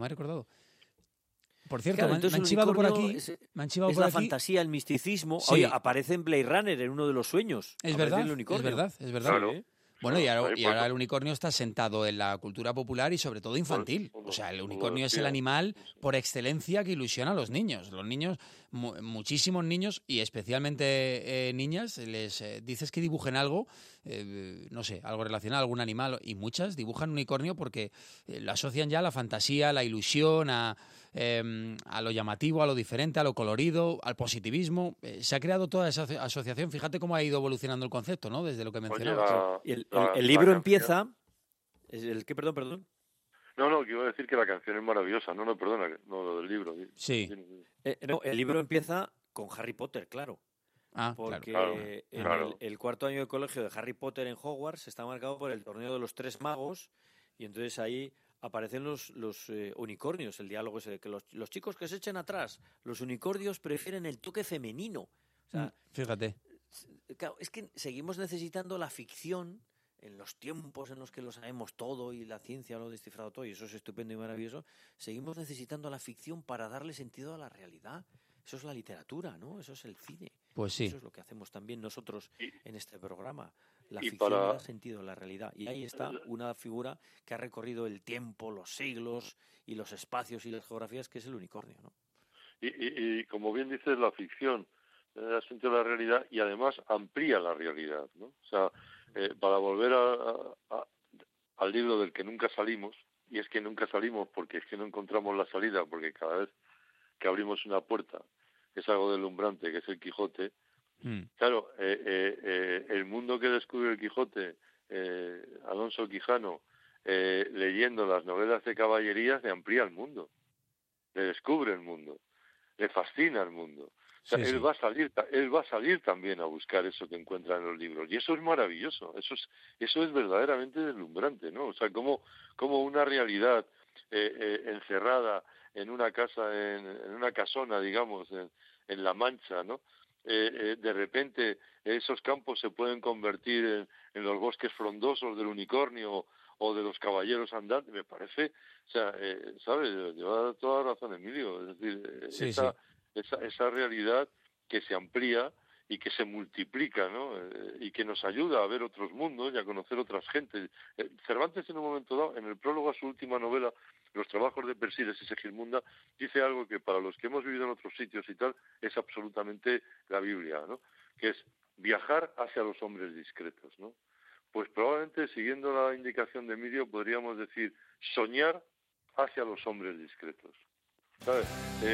Por cierto, Claro, me han chivado por aquí. Es la fantasía, el misticismo. Sí. Oye, aparece en Blade Runner, en uno de los sueños. Es Aparece verdad, el unicornio. es verdad. Claro. Bueno, y ahora el unicornio está sentado en la cultura popular y sobre todo infantil. O sea, el unicornio es el animal por excelencia que ilusiona a los niños. Los niños, muchísimos niños y especialmente niñas, les dices que dibujen algo, no sé, algo relacionado a algún animal y muchas dibujan unicornio porque lo asocian ya a la fantasía, a la ilusión, a lo llamativo, a lo diferente, a lo colorido, al positivismo. Se ha creado toda esa asociación. Fíjate cómo ha ido evolucionando el concepto, ¿no? Desde lo que mencionabas. Y el libro empieza... ¿El qué? Perdón. No, que iba a decir que la canción es maravillosa. Perdona, lo del libro. Sí. El libro empieza con Harry Potter, claro. Porque claro. El cuarto año de colegio de Harry Potter en Hogwarts está marcado por el torneo de los 3 magos y entonces ahí aparecen los unicornios. El diálogo es que los chicos que se echen atrás, los unicornios prefieren el toque femenino. O sea, fíjate. Claro, es que seguimos necesitando la ficción en los tiempos en los que lo sabemos todo y la ciencia lo ha descifrado todo y eso es estupendo y maravilloso. Seguimos necesitando la ficción para darle sentido a la realidad. Eso es la literatura, ¿no? Eso es el cine. Pues sí. Eso es lo que hacemos también nosotros en este programa. La y ficción da sentido a la realidad. Y ahí está una figura que ha recorrido el tiempo, los siglos y los espacios y las geografías, que es el unicornio, ¿no? Y como bien dices, la ficción da sentido a la realidad y además amplía la realidad, ¿no? O sea, para volver al libro del que nunca salimos, y es que nunca salimos porque es que no encontramos la salida, porque cada vez que abrimos una puerta es algo deslumbrante, que es el Quijote. Claro, el mundo que descubre el Quijote, Alonso Quijano, leyendo las novelas de caballerías, le amplía el mundo, le descubre el mundo, le fascina el mundo. O sea, él va a salir también a buscar eso que encuentra en los libros. Y eso es maravilloso, eso es verdaderamente deslumbrante, ¿no? O sea, como una realidad encerrada en una casa, en una casona, digamos, en La Mancha, ¿no? De repente esos campos se pueden convertir en los bosques frondosos del unicornio o de los caballeros andantes. Me parece, o sea, ¿sabes? Lleva toda razón Emilio. Es decir, esa realidad que se amplía y que se multiplica, ¿no? Y que nos ayuda a ver otros mundos y a conocer otras gentes. Cervantes, en un momento dado, en el prólogo a su última novela, Los trabajos de Persíles y Segismunda, dice algo que para los que hemos vivido en otros sitios y tal, es absolutamente la Biblia, ¿no? Que es viajar hacia los hombres discretos, ¿no? Pues probablemente, siguiendo la indicación de Emilio, podríamos decir soñar hacia los hombres discretos, ¿sabes?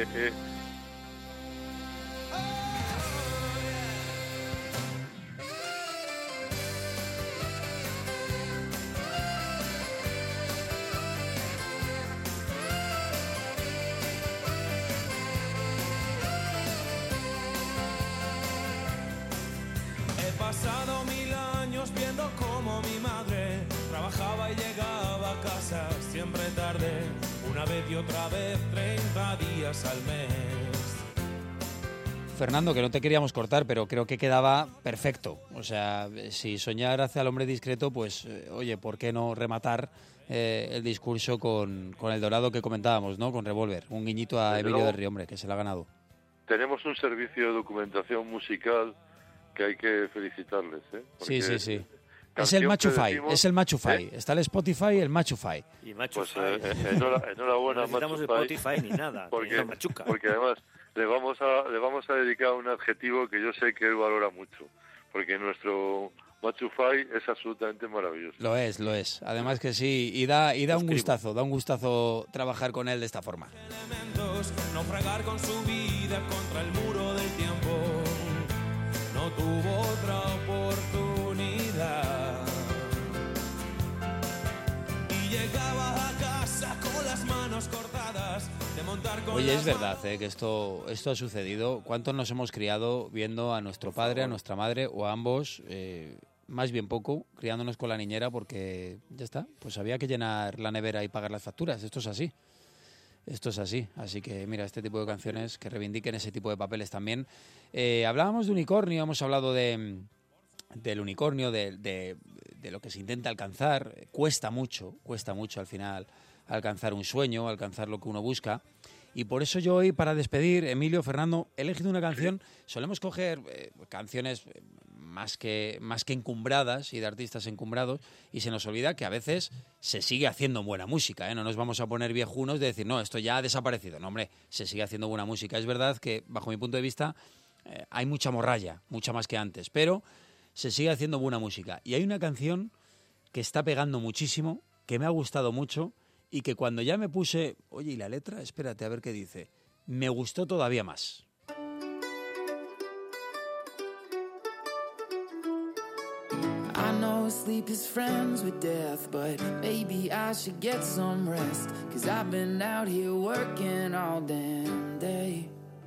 He pasado 1000 años viendo cómo mi madre trabajaba y llegaba a casa siempre tarde, una vez y otra vez, 30 días al mes. Fernando, que no te queríamos cortar, pero creo que quedaba perfecto. O sea, si soñar hacia el hombre discreto, pues, oye, ¿por qué no rematar el discurso con el Dorado que comentábamos, ¿no? Con Revolver, un guiñito a Emilio del Río, hombre, que se lo ha ganado. Tenemos un servicio de documentación musical que hay que felicitarles, ¿eh? Porque sí. Es el Machufai, Está el Spotify y el Machufai. Y Machufai. Pues enhorabuena, no necesitamos Spotify ni nada, porque además le vamos a dedicar un adjetivo que yo sé que él valora mucho, porque nuestro Machufai es absolutamente maravilloso. Lo es. Además que sí, y da un gustazo trabajar con él de esta forma. No fregar con su vida contra el muro del tiempo. no tuvo otra oportunidad. Y llegaba a casa con las manos cortadas de montar con. Oye, es verdad que esto ha sucedido. ¿Cuántos nos hemos criado viendo a nuestro padre, a nuestra madre o a ambos, más bien poco, criándonos con la niñera porque ya está, pues había que llenar la nevera y pagar las facturas? Esto es así. Así que mira, este tipo de canciones que reivindiquen ese tipo de papeles también. Hablábamos de unicornio, hemos hablado del unicornio, de lo que se intenta alcanzar. Cuesta mucho al final alcanzar un sueño, alcanzar lo que uno busca. Y por eso yo hoy, para despedir, Emilio, Fernando, he elegido una canción. Solemos coger canciones más que encumbradas y de artistas encumbrados, y se nos olvida que a veces se sigue haciendo buena música, ¿eh? No nos vamos a poner viejunos de decir, no, esto ya ha desaparecido. No, hombre, se sigue haciendo buena música. Es verdad que, bajo mi punto de vista, hay mucha morralla, mucha más que antes, pero se sigue haciendo buena música. Y hay una canción que está pegando muchísimo, que me ha gustado mucho, y que cuando ya me puse, oye, ¿y la letra? Espérate a ver qué dice. Me gustó todavía más. I know sleep is friends with death, but maybe I should get some rest, 'cause I've been out here working all damn day.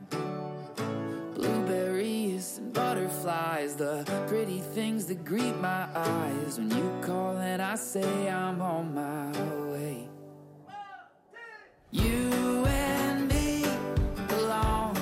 Blueberries and butterflies, the pretty things that greet my eyes. When you call and I say I'm on my way. You and me belong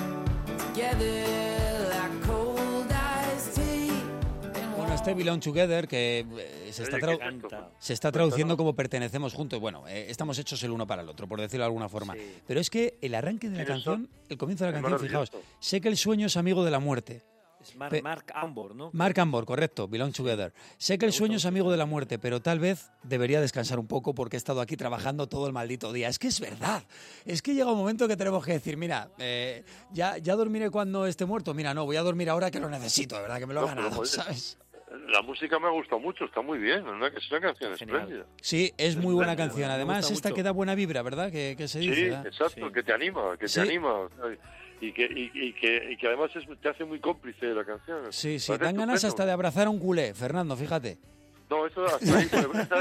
together like cold iced tea. Bueno, este Belong Together, que se está traduciendo como pertenecemos juntos. Bueno, estamos hechos el uno para el otro, por decirlo de alguna forma. Sí. Pero es que el arranque de la canción, el comienzo de la canción, fijaos, sé que el sueño es amigo de la muerte. Es Mark Ambor, ¿no? Mark Ambor, correcto, Belong Together. Sé que el sueño es amigo de la muerte, pero tal vez debería descansar un poco porque he estado aquí trabajando todo el maldito día. Es que es verdad. Es que llega un momento que tenemos que decir, mira, ya dormiré cuando esté muerto. Mira, no, voy a dormir ahora que lo necesito, de verdad, que me lo he ganado, ¿sabes? La música me ha gustado mucho, está muy bien, es una canción espléndida. Sí, es muy buena canción. Además, esta mucho. Que da buena vibra, ¿verdad? Que se dice. Sí, ¿verdad? exacto, sí. Que te anima, te anima. Y que además te hace muy cómplice de la canción. Sí, dan ganas hasta de abrazar a un culé, Fernando, fíjate. No, eso hasta ahí,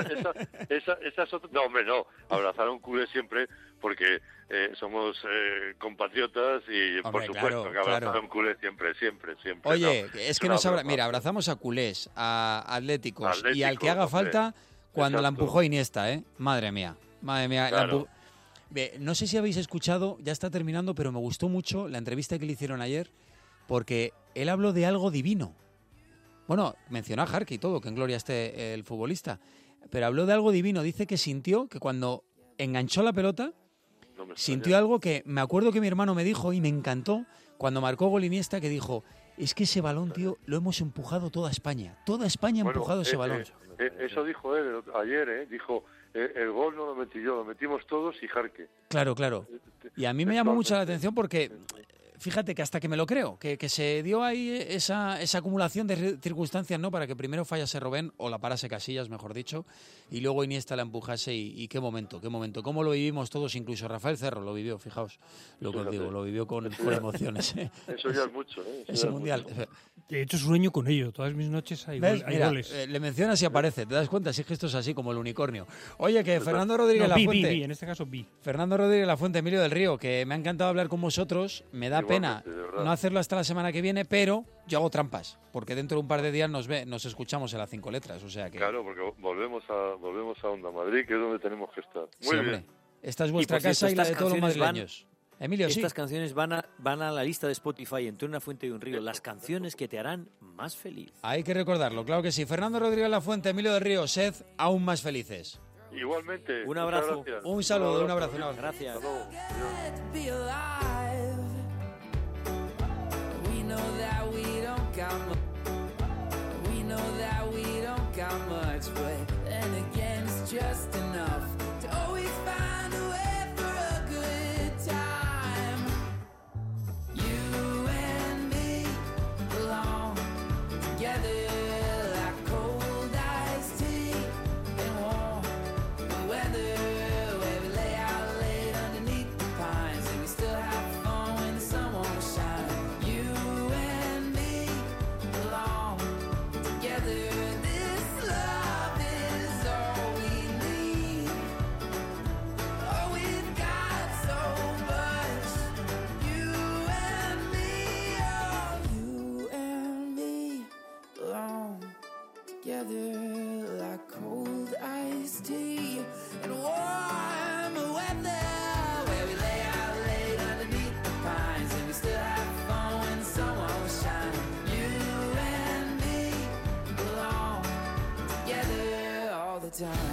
esa es otra. No, hombre, no. Abrazar a un culé siempre, porque somos compatriotas y, hombre, por supuesto, claro, que abrazar a un culé siempre. Oye, no, es que nos mira, abrazamos a culés, a atléticos y al que haga falta cuando exacto. La empujó Iniesta, ¿eh? Madre mía. Claro. No sé si habéis escuchado, ya está terminando, pero me gustó mucho la entrevista que le hicieron ayer, porque él habló de algo divino. Bueno, mencionó a Jarque y todo, que en gloria esté el futbolista, pero habló de algo divino. Dice que sintió que cuando enganchó la pelota, sintió algo que me acuerdo que mi hermano me dijo y me encantó cuando marcó gol Iniesta, que dijo, es que ese balón, tío, lo hemos empujado toda España. Toda España ha empujado ese balón. Eso dijo él ayer, dijo, el gol no lo metí yo, lo metimos todos y Jarque. Claro. Y a mí me llamó mucho la atención porque... Fíjate que hasta que me lo creo, que se dio ahí esa acumulación de circunstancias, ¿no? Para que primero fallase Robben, o la parase Casillas, mejor dicho, y luego Iniesta la empujase, y qué momento, cómo lo vivimos todos, incluso Rafael Cerro lo vivió, fijaos lo que os digo, lo vivió con emociones. Eso ya es mucho, ese mundial. De hecho, sueño con ello, todas mis noches hay goles. Le mencionas y aparece, ¿te das cuenta? Si es que esto es así como el unicornio. Oye, que Fernando Rodríguez Lafuente... en este caso vi. Fernando Rodríguez Lafuente, Emilio del Río, que me ha encantado hablar con vosotros, me da pena no hacerlo hasta la semana que viene, pero yo hago trampas, porque dentro de un par de días nos escuchamos en las 5 letras, o sea que... Claro, porque volvemos a Onda Madrid, que es donde tenemos que estar. Muy bien. Hombre, esta es vuestra casa y la de todos los madrileños. Emilio, estas canciones van a la lista de Spotify entre una fuente y un río, las canciones que te harán más feliz. Hay que recordarlo, claro que sí. Fernando Rodríguez Lafuente, Emilio del Río, sed aún más felices. Igualmente. Un abrazo. Un saludo, un abrazo. Gracias. We know that we don't got much, but then again it's just enough to always find a way for a good time. You and me belong together like cold iced tea and warm weather, where we lay out late underneath the pines and we still have together like cold iced tea and warm weather, where we lay out late underneath the pines and we still have fun when the sun won't shine. You and me belong together all the time.